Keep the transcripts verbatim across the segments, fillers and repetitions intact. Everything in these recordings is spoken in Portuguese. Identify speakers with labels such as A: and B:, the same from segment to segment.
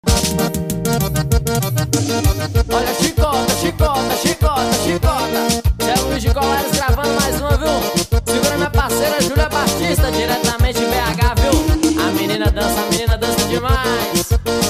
A: Olha, chicota, chicota, chicota, chicota. Zé Luiz de Colares gravando mais uma, viu? Segura minha parceira Júlia Batista, diretamente de B H, viu? A menina dança, a menina dança demais.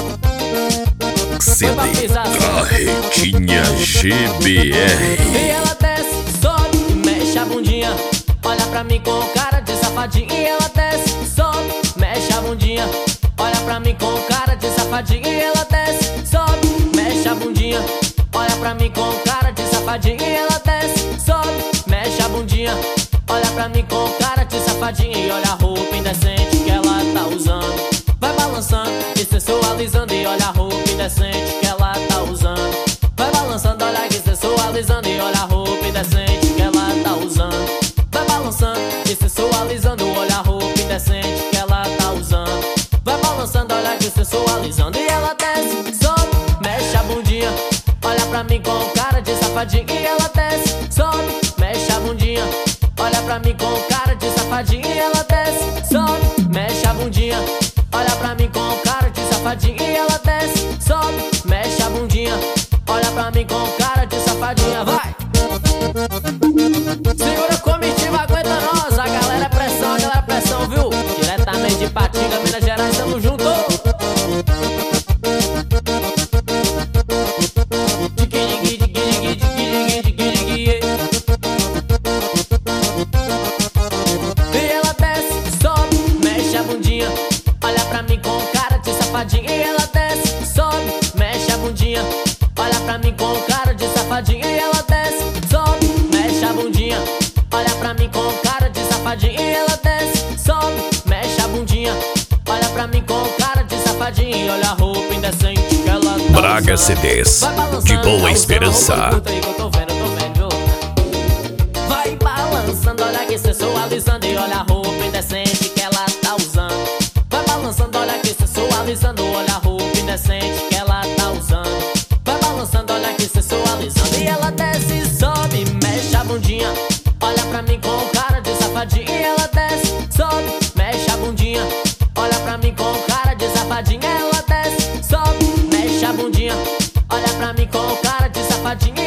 B: C D Carretinha G B R.
A: E ela desce, sobe e mexe a bundinha. Olha pra mim com cara de safadinha. E ela desce, sobe, mexe a bundinha. Olha pra mim com cara de safadinha. E ela desce, sobe, mexe a bundinha. Olha pra mim com cara de safadinha. E ela desce, sobe, mexe a bundinha. Olha pra mim com cara de safadinha. E olha a roupa indecente que ela tá usando. Vai balançando e sensualizando. E olha a roupa indecente que ela tá usando. Vai balançando, olha que sensualizando. E olha a roupa indecente que ela tá usando. Vai balançando e sensualizando. Olha a roupa indecente que ela tá usando. Vai balançando, olha que sensualizando. E ela desce, sobe, mexe a bundinha. Olha pra mim com cara de safadinha. E ela desce, sobe, mexe a bundinha. Olha pra mim com cara de safadinha. E ela desce, sobe, mexe a bundinha. Olha pra mim com cara de safadinha. E ela desce, sobe, mexe a bundinha. Olha pra mim com cara de safadinha. Vai! Segura a comitiva, aguenta nós. A galera é pressão, a galera é pressão, viu? Diretamente de Patinga, Minas Gerais, tamo junto. E ela desce, sobe, mexe a bundinha. Olha pra mim com cara de safadinha. E ela desce, sobe, mexe a bundinha. Olha pra mim com cara de safadinha. E ela desce, sobe, mexe a bundinha. Olha pra mim com cara de safadinha. E ela desce, sobe, mexe a bundinha. Olha pra mim com cara de safadinha. E olha a roupa indecente que ela tá
B: Braga C Ds de Boa Esperança.
A: Vai balançando, olha que sensualizando. E olha a roupa indecente que ela tá usando. Vai balançando, olha que sensualizando. Olha a roupa indecente que ela tá usando. Vai balançando, olha que sensualizando. E ela desce, sobe, mexe a bundinha. Olha pra mim com cara de safadinha. E ela desce, sobe, mexe a bundinha. Olha pra mim com cara de safadinha. Ela desce, sobe, mexe a bundinha. Olha pra mim com cara de safadinha.